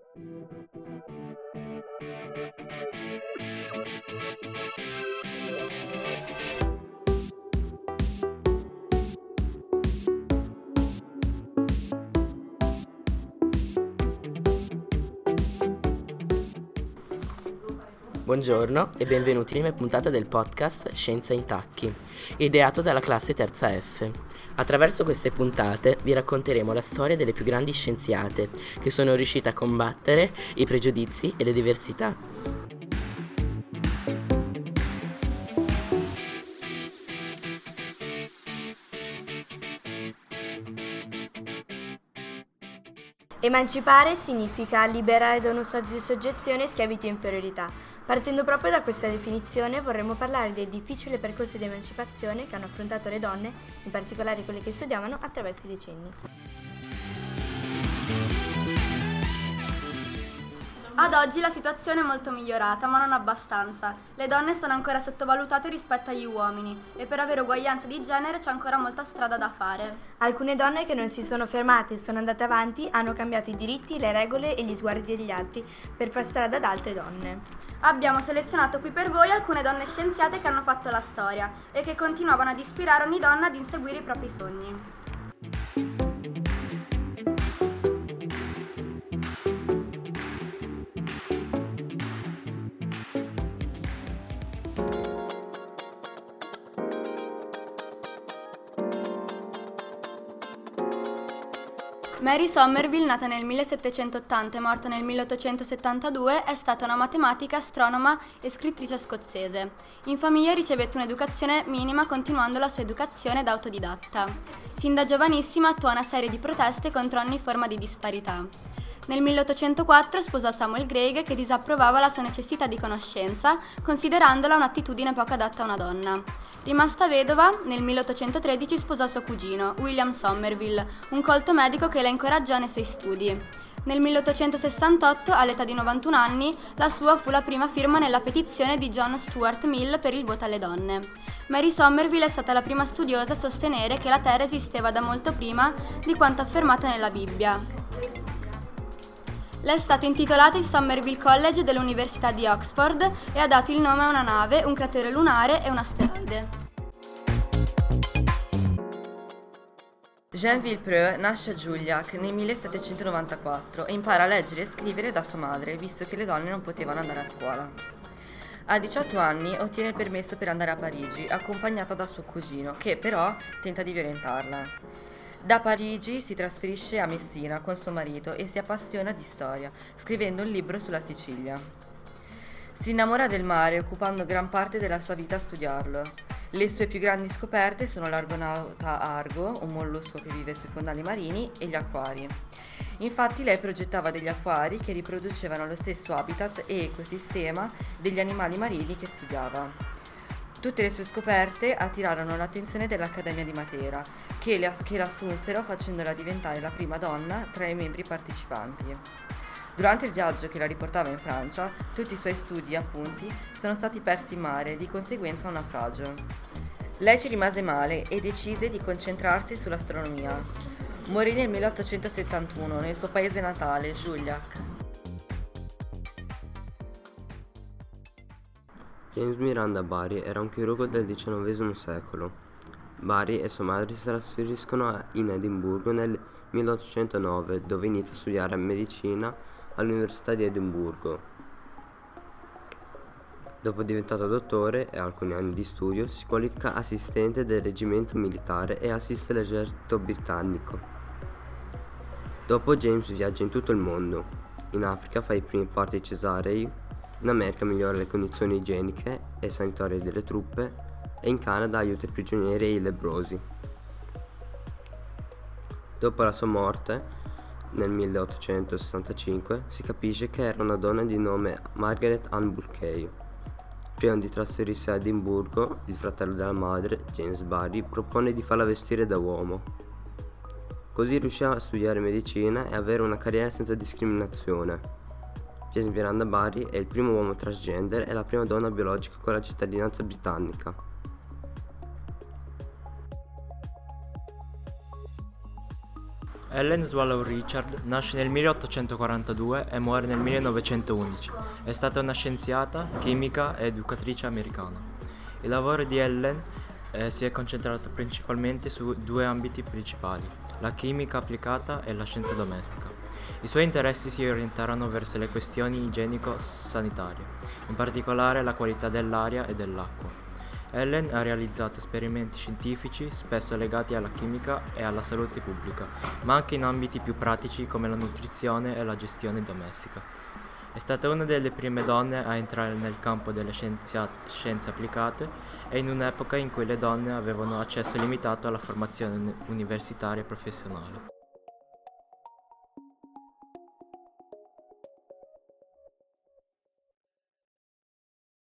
Buongiorno e benvenuti alla prima puntata del podcast Scienza in Tacchi, ideato dalla classe terza F. Attraverso queste puntate vi racconteremo la storia delle più grandi scienziate che sono riuscite a combattere i pregiudizi e le diversità. Emancipare significa liberare da uno stato di soggezione, schiavitù e inferiorità. Partendo proprio da questa definizione vorremmo parlare del difficile percorso di emancipazione che hanno affrontato le donne, in particolare quelle che studiavano, attraverso i decenni. Ad oggi la situazione è molto migliorata, ma non abbastanza. Le donne sono ancora sottovalutate rispetto agli uomini e per avere uguaglianza di genere c'è ancora molta strada da fare. Alcune donne che non si sono fermate e sono andate avanti hanno cambiato i diritti, le regole e gli sguardi degli altri per far strada ad altre donne. Abbiamo selezionato qui per voi alcune donne scienziate che hanno fatto la storia e che continuavano ad ispirare ogni donna ad inseguire i propri sogni. Mary Somerville, nata nel 1780 e morta nel 1872, è stata una matematica, astronoma e scrittrice scozzese. In famiglia ricevette un'educazione minima continuando la sua educazione da autodidatta. Sin da giovanissima attuò una serie di proteste contro ogni forma di disparità. Nel 1804 sposò Samuel Gregg, che disapprovava la sua necessità di conoscenza, considerandola un'attitudine poco adatta a una donna. Rimasta vedova, nel 1813 sposò suo cugino, William Somerville, un colto medico che la incoraggiò nei suoi studi. Nel 1868, all'età di 91 anni, la sua fu la prima firma nella petizione di John Stuart Mill per il voto alle donne. Mary Somerville è stata la prima studiosa a sostenere che la Terra esisteva da molto prima di quanto affermato nella Bibbia. Le è stato intitolato il Somerville College dell'Università di Oxford e ha dato il nome a una nave, un cratere lunare e un asteroide. Jean Villepreux nasce a Juilliac nel 1794 e impara a leggere e scrivere da sua madre, visto che le donne non potevano andare a scuola. A 18 anni ottiene il permesso per andare a Parigi, accompagnata da suo cugino, che però tenta di violentarla. Da Parigi si trasferisce a Messina con suo marito e si appassiona di storia, scrivendo un libro sulla Sicilia. Si innamora del mare, occupando gran parte della sua vita a studiarlo. Le sue più grandi scoperte sono l'argonauta Argo, un mollusco che vive sui fondali marini, e gli acquari. Infatti lei progettava degli acquari che riproducevano lo stesso habitat e ecosistema degli animali marini che studiava. Tutte le sue scoperte attirarono l'attenzione dell'Accademia di Matera, che l'assunsero facendola diventare la prima donna tra i membri partecipanti. Durante il viaggio che la riportava in Francia, tutti i suoi studi e appunti sono stati persi in mare, di conseguenza un naufragio. Lei ci rimase male e decise di concentrarsi sull'astronomia. Morì nel 1871 nel suo paese natale, Juilliac. James Miranda Barry era un chirurgo del XIX secolo. Barry e sua madre si trasferiscono in Edimburgo nel 1809, dove inizia a studiare medicina all'Università di Edimburgo. Dopo diventato dottore e alcuni anni di studio, si qualifica assistente del reggimento militare e assiste l'esercito britannico. Dopo James viaggia in tutto il mondo. In Africa fa i primi parti cesarei, in America migliora le condizioni igieniche e sanitarie delle truppe e in Canada aiuta i prigionieri e i lebbrosi. Dopo la sua morte, nel 1865, si capisce che era una donna di nome Margaret Ann Bulkeley. Prima di trasferirsi a Edimburgo, il fratello della madre, James Barry, propone di farla vestire da uomo. Così riuscì a studiare medicina e avere una carriera senza discriminazione. James Miranda Barry è il primo uomo transgender e la prima donna biologica con la cittadinanza britannica. Ellen Swallow Richard nasce nel 1842 e muore nel 1911. È stata una scienziata, chimica e educatrice americana. Il lavoro di Ellen si è concentrato principalmente su due ambiti principali, la chimica applicata e la scienza domestica. I suoi interessi si orientarono verso le questioni igienico-sanitarie, in particolare la qualità dell'aria e dell'acqua. Ellen ha realizzato esperimenti scientifici spesso legati alla chimica e alla salute pubblica, ma anche in ambiti più pratici come la nutrizione e la gestione domestica. È stata una delle prime donne a entrare nel campo delle scienze applicate e in un'epoca in cui le donne avevano accesso limitato alla formazione universitaria e professionale.